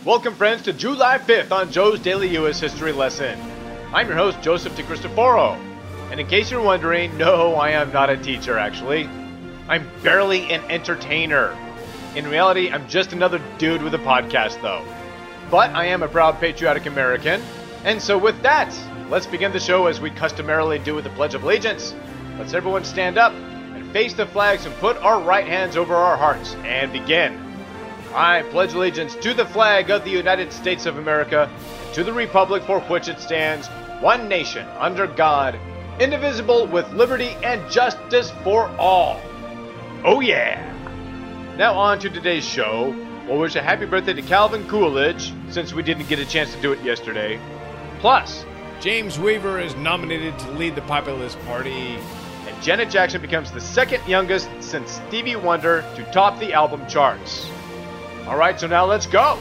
Welcome, friends, to July 5th on Joe's Daily U.S. History Lesson. I'm your host, Joseph DeCristoforo. And in case you're wondering, no, I am not a teacher, actually. I'm barely an entertainer. In reality, I'm just another dude with a podcast, though. But I am a proud patriotic American. And so with that, let's begin the show as we customarily do with the Pledge of Allegiance. Let's everyone stand up and face the flags and put our right hands over our hearts and begin. I pledge allegiance to the flag of the United States of America and to the republic for which it stands, one nation, under God, indivisible, with liberty and justice for all. Oh yeah! Now on to today's show. We'll wish a happy birthday to Calvin Coolidge, since we didn't get a chance to do it yesterday. Plus, James Weaver is nominated to lead the Populist Party, and Janet Jackson becomes the second youngest since Stevie Wonder to top the album charts. Alright, so now let's go!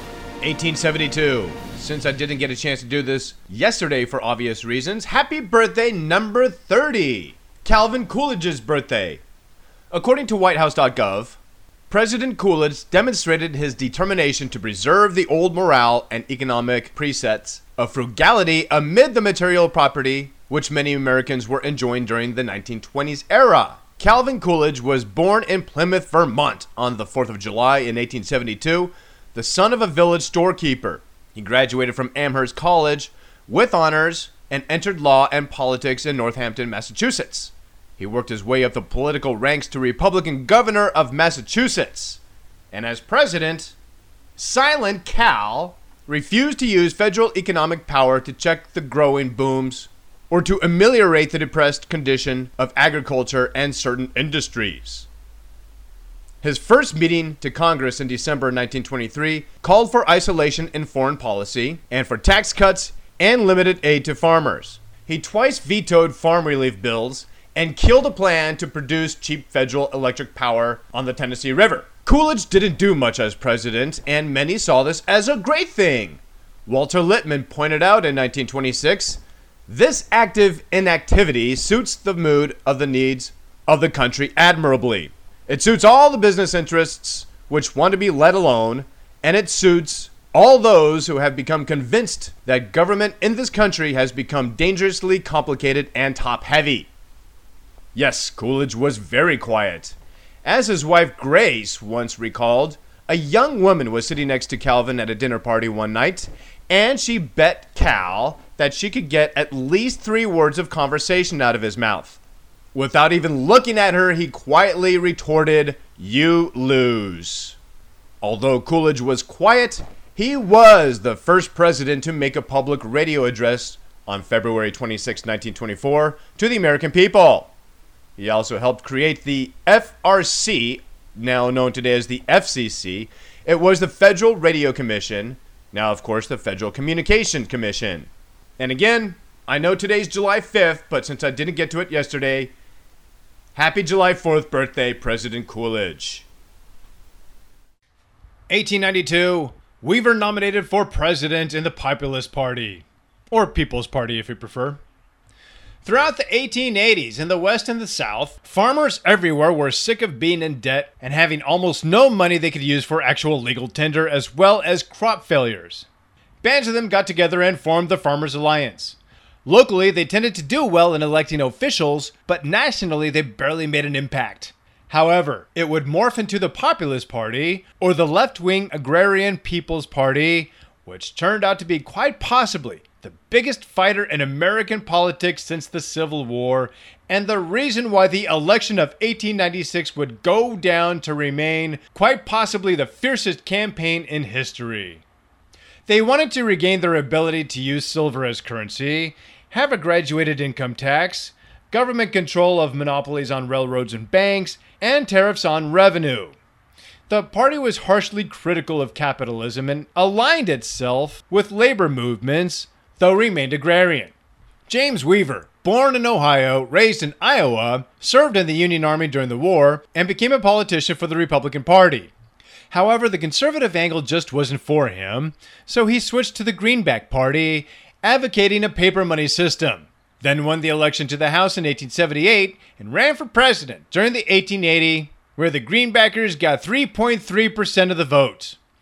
1872. Since I didn't get a chance to do this yesterday for obvious reasons, happy birthday number 30! Calvin Coolidge's birthday. According to WhiteHouse.gov, President Coolidge demonstrated his determination to preserve the old morale and economic precepts of frugality amid the material property which many Americans were enjoying during the 1920s era. Calvin Coolidge was born in Plymouth, Vermont on the 4th of July in 1872, the son of a village storekeeper. He graduated from Amherst College with honors and entered law and politics in Northampton, Massachusetts. He worked his way up the political ranks to Republican governor of Massachusetts. And as president, Silent Cal refused to use federal economic power to check the growing booms or to ameliorate the depressed condition of agriculture and certain industries. His first meeting to Congress in December 1923 called for isolation in foreign policy and for tax cuts and limited aid to farmers. He twice vetoed farm relief bills and killed a plan to produce cheap federal electric power on the Tennessee River. Coolidge didn't do much as president, and many saw this as a great thing. Walter Lippmann pointed out in 1926, "This active inactivity suits the mood of the needs of the country admirably. It suits all the business interests which want to be let alone, and it suits all those who have become convinced that government in this country has become dangerously complicated and top-heavy." Yes, Coolidge was very quiet. As his wife Grace once recalled, a young woman was sitting next to Calvin at a dinner party one night, and she bet Cal that she could get at least 3 words of conversation out of his mouth. Without even looking at her, he quietly retorted, "You lose." Although Coolidge was quiet, he was the first president to make a public radio address on February 26, 1924, to the American people. He also helped create the FRC, now known today as the FCC. It was the Federal Radio Commission, now of course the Federal Communications Commission. And again, I know today's July 5th, but since I didn't get to it yesterday, happy July 4th birthday, President Coolidge. 1892, Weaver nominated for president in the Populist Party, or People's Party if you prefer. Throughout the 1880s in the West and the South, farmers everywhere were sick of being in debt and having almost no money they could use for actual legal tender as well as crop failures. Bands of them got together and formed the Farmers Alliance. Locally, they tended to do well in electing officials, but nationally they barely made an impact. However, it would morph into the Populist Party, or the left-wing Agrarian People's Party, which turned out to be quite possibly the biggest fighter in American politics since the Civil War, and the reason why the election of 1896 would go down to remain quite possibly the fiercest campaign in history. They wanted to regain their ability to use silver as currency, have a graduated income tax, government control of monopolies on railroads and banks, and tariffs on revenue. The party was harshly critical of capitalism and aligned itself with labor movements, though remained agrarian. James Weaver, born in Ohio, raised in Iowa, served in the Union Army during the war, and became a politician for the Republican Party. However, the conservative angle just wasn't for him, so he switched to the Greenback Party, advocating a paper money system. Then won the election to the House in 1878 and ran for president during the 1880, where the Greenbackers got 3.3% of the vote.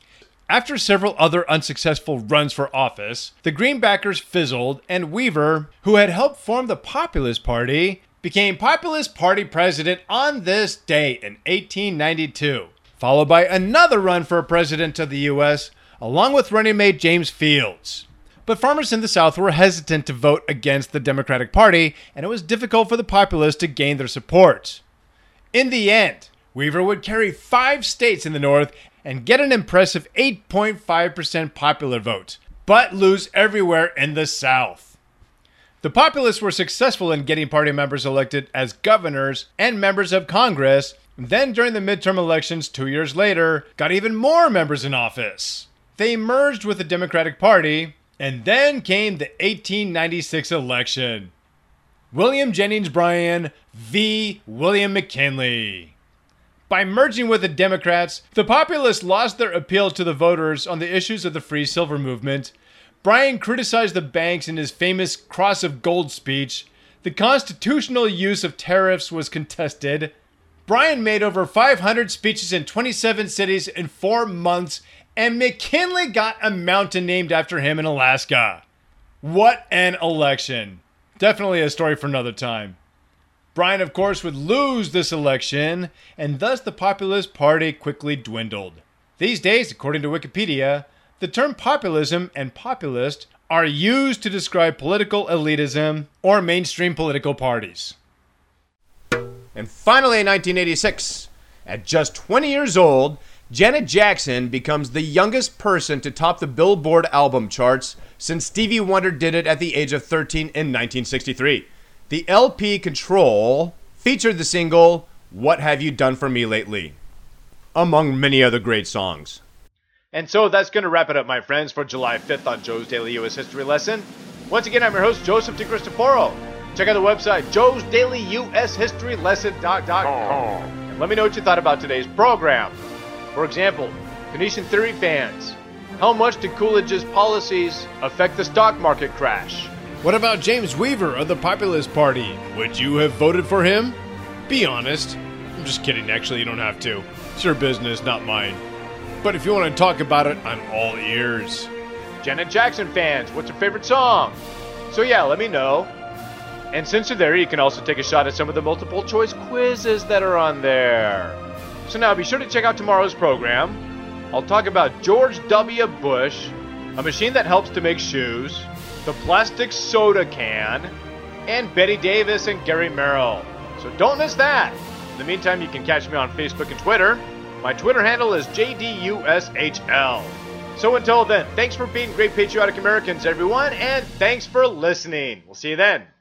After several other unsuccessful runs for office, the Greenbackers fizzled, and Weaver, who had helped form the Populist Party, became Populist Party president on this date in 1892, followed by another run for president of the U.S., along with running mate James Fields. But farmers in the South were hesitant to vote against the Democratic Party, and it was difficult for the Populists to gain their support. In the end, Weaver would carry 5 states in the North and get an impressive 8.5% popular vote, but lose everywhere in the South. The Populists were successful in getting party members elected as governors and members of Congress, and then during the midterm elections 2 years later, got even more members in office. They merged with the Democratic Party, and then came the 1896 election. William Jennings Bryan v. William McKinley. By merging with the Democrats, the Populists lost their appeal to the voters on the issues of the free silver movement. Bryan criticized the banks in his famous Cross of Gold speech. The constitutional use of tariffs was contested. Bryan made over 500 speeches in 27 cities in 4 months, and McKinley got a mountain named after him in Alaska. What an election. Definitely a story for another time. Bryan, of course, would lose this election, and thus the Populist Party quickly dwindled. These days, according to Wikipedia, the term populism and populist are used to describe political elitism or mainstream political parties. And finally, in 1986, at just 20 years old, Janet Jackson becomes the youngest person to top the Billboard album charts since Stevie Wonder did it at the age of 13 in 1963. The LP Control featured the single, What Have You Done For Me Lately, among many other great songs. And so that's going to wrap it up, my friends, for July 5th on Joe's Daily U.S. History Lesson. Once again, I'm your host, Joseph DeCristoforo. Check out the website, joesdailyushistorylesson.com. And let me know what you thought about today's program. For example, Phoenician Theory fans, how much did Coolidge's policies affect the stock market crash? What about James Weaver of the Populist Party? Would you have voted for him? Be honest. I'm just kidding, actually, you don't have to. It's your business, not mine. But if you want to talk about it, I'm all ears. Janet Jackson fans, what's your favorite song? So yeah, let me know. And since you're there, you can also take a shot at some of the multiple choice quizzes that are on there. So now be sure to check out tomorrow's program. I'll talk about George W. Bush, a machine that helps to make shoes, the plastic soda can, and Betty Davis and Gary Merrill. So don't miss that. In the meantime, you can catch me on Facebook and Twitter. My Twitter handle is JDUSHL. So until then, thanks for being great patriotic Americans, everyone, and thanks for listening. We'll see you then.